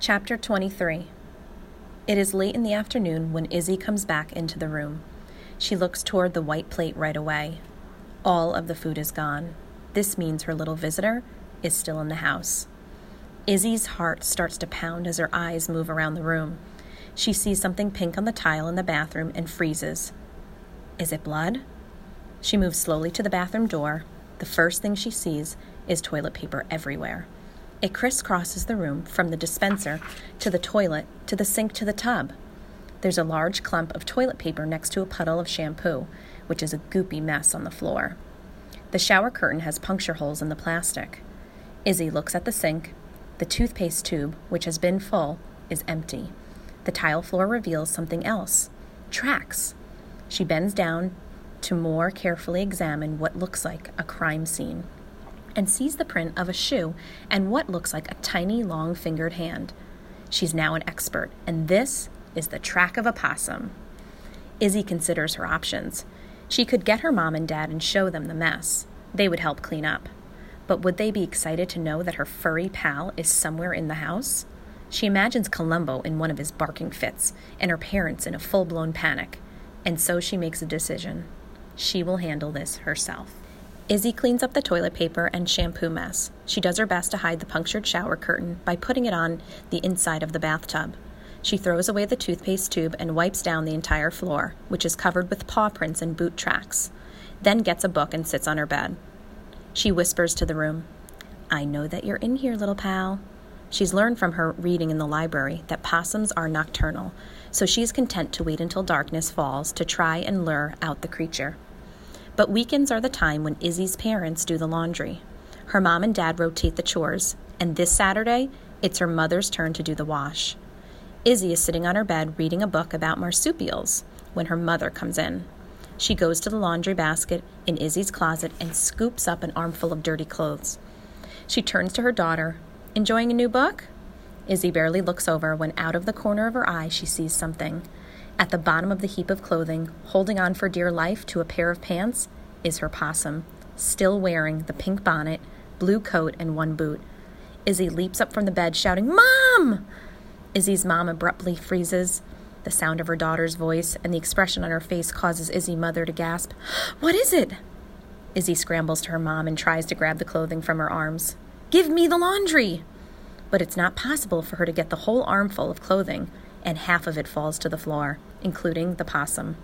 Chapter 23. It is late in the afternoon when Izzy comes back into the room. She looks toward the white plate right away. All of the food is gone. This means her little visitor is still in the house. Izzy's heart starts to pound as her eyes move around the room. She sees something pink on the tile in the bathroom and freezes. Is it blood? She moves slowly to the bathroom door. The first thing she sees is toilet paper everywhere. It crisscrosses the room from the dispenser to the toilet to the sink to the tub. There's a large clump of toilet paper next to a puddle of shampoo, which is a goopy mess on the floor. The shower curtain has puncture holes in the plastic. Izzy looks at the sink. The toothpaste tube, which has been full, is empty. The tile floor reveals something else. Tracks. She bends down to more carefully examine what looks like a crime scene, and sees the print of a shoe and what looks like a tiny, long-fingered hand. She's now an expert, and this is the track of a possum. Izzy considers her options. She could get her mom and dad and show them the mess. They would help clean up. But would they be excited to know that her furry pal is somewhere in the house? She imagines Columbo in one of his barking fits, and her parents in a full-blown panic. And so she makes a decision. She will handle this herself. Izzy cleans up the toilet paper and shampoo mess. She does her best to hide the punctured shower curtain by putting it on the inside of the bathtub. She throws away the toothpaste tube and wipes down the entire floor, which is covered with paw prints and boot tracks, then gets a book and sits on her bed. She whispers to the room, "I know that you're in here, little pal." She's learned from her reading in the library that possums are nocturnal, so she's content to wait until darkness falls to try and lure out the creature. But weekends are the time when Izzy's parents do the laundry. Her mom and dad rotate the chores, and this Saturday, it's her mother's turn to do the wash. Izzy is sitting on her bed reading a book about marsupials when her mother comes in. She goes to the laundry basket in Izzy's closet and scoops up an armful of dirty clothes. She turns to her daughter. "Enjoying a new book?" Izzy barely looks over when out of the corner of her eye she sees something. At the bottom of the heap of clothing, holding on for dear life to a pair of pants, is her possum, still wearing the pink bonnet, blue coat, and one boot. Izzy leaps up from the bed, shouting, "Mom!" Izzy's mom abruptly freezes. The sound of her daughter's voice and the expression on her face causes Izzy's mother to gasp, "What is it?" Izzy scrambles to her mom and tries to grab the clothing from her arms. "Give me the laundry!" But it's not possible for her to get the whole armful of clothing, and half of it falls to the floor, including the possum.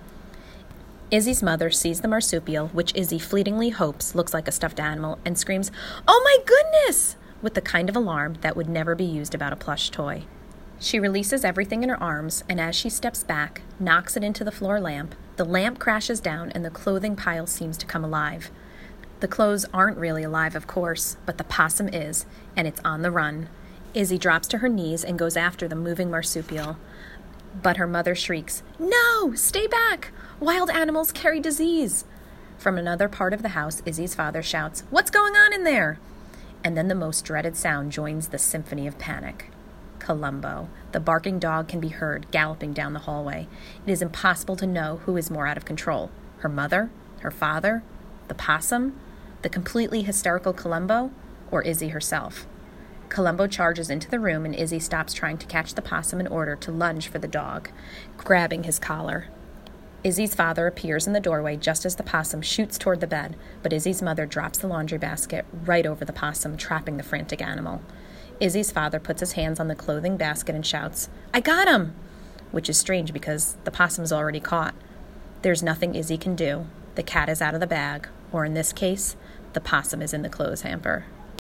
Izzy's mother sees the marsupial, which Izzy fleetingly hopes looks like a stuffed animal, and screams, "Oh my goodness!" with the kind of alarm that would never be used about a plush toy. She releases everything in her arms, and as she steps back, knocks it into the floor lamp. The lamp crashes down, and the clothing pile seems to come alive. The clothes aren't really alive, of course, but the possum is, and it's on the run. Izzy drops to her knees and goes after the moving marsupial. But her mother shrieks, "No! Stay back! Wild animals carry disease!" From another part of the house, Izzy's father shouts, "What's going on in there?" And then the most dreaded sound joins the symphony of panic. Columbo. The barking dog can be heard galloping down the hallway. It is impossible to know who is more out of control. Her mother? Her father? The possum? The completely hysterical Columbo? Or Izzy herself? Columbo charges into the room, and Izzy stops trying to catch the possum in order to lunge for the dog, grabbing his collar. Izzy's father appears in the doorway just as the possum shoots toward the bed, but Izzy's mother drops the laundry basket right over the possum, trapping the frantic animal. Izzy's father puts his hands on the clothing basket and shouts, "I got him!" which is strange because the possum's already caught. There's nothing Izzy can do. The cat is out of the bag, or in this case, the possum is in the clothes hamper.